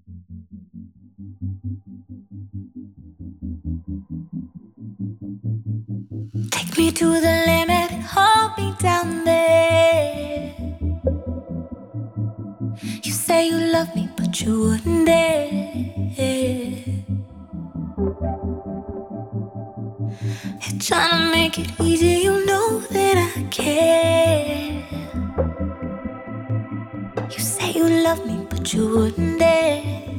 Take me to the limit, hold me down there. You say you love me, but you wouldn't dare. You're trying to make it easy, you know that I care. You say you love me, but you wouldn't dare.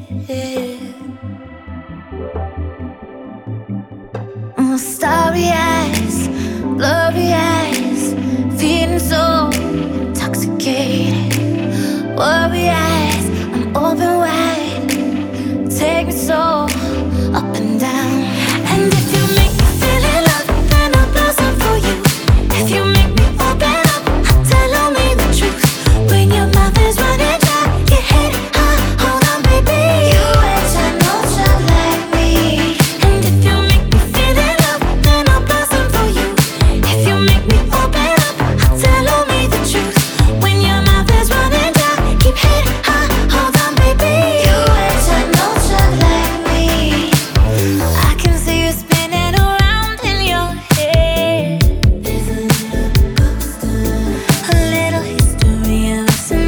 Starry eyes, blurry eyes, feeling so intoxicated. Worry eyes, I'm open wide. Take me so up and down. And if you make me feel in love, then I'll blossom for you. If you make me open up, I'll tell me the truth. When your mouth is running dry, your head high, hold on, baby. You ain't got no shot like me. And if you make me feel in love, then I'll blossom for you. If you make me open up, I'll tell me the truth. When your mouth is running dry, keep head high, hold on, baby. You ain't got no shot like me. I can see you spinning around in your head. There's a little ghost, a little history of us and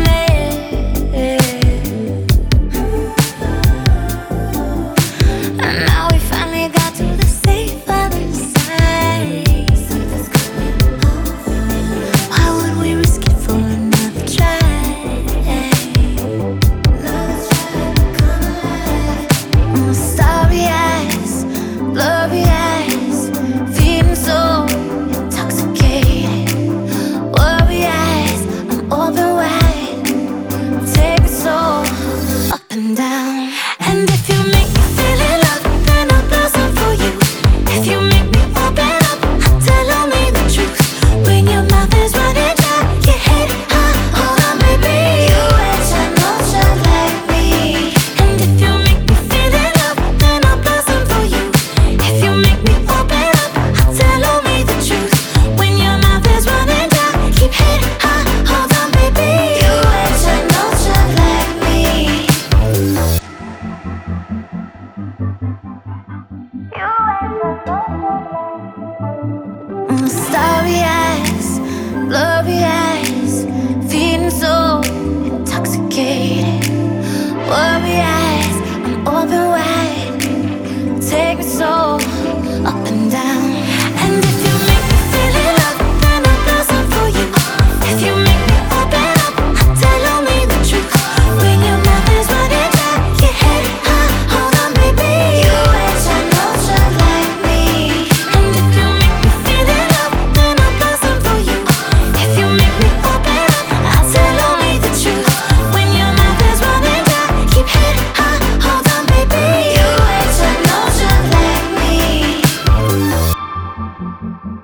and now we finally got to the safe other side. Something's coming over. Why would we risk it for another try? Another try to come alive. Starry eyes, blurry eyes, feeling so intoxicated. Worry eyes, I'm open wide. Take me so up and down. And if you make me feel in love, then I'll blossom for you. If you make me open up, I'll tell me the truth. When your mouth is running dry, your head high, hold on, baby. You ain't got no shot like me. And if you make me feel in love, then I'll blossom for you. If you make me open up, I'll tell me the truth. When your mouth is running dry, keep head high, hold on, baby. You ain't got no shot like me. Starry eyes, blurry eyes, feeling so intoxicated. Worry eyes, I'm open wide. Take me so up and down. And if you make me feel in love, then I'll blossom for you. If you make me open up, I'll tell me the truth. When your mouth is running dry, your head high, hold on, baby. You ain't got no shot like me. And if you make me feel in love, then I'll blossom for you. If you make me open up, I'll tell me the truth. When your mouth is running dry, keep head high, hold on, baby. You ain't got no shot like me.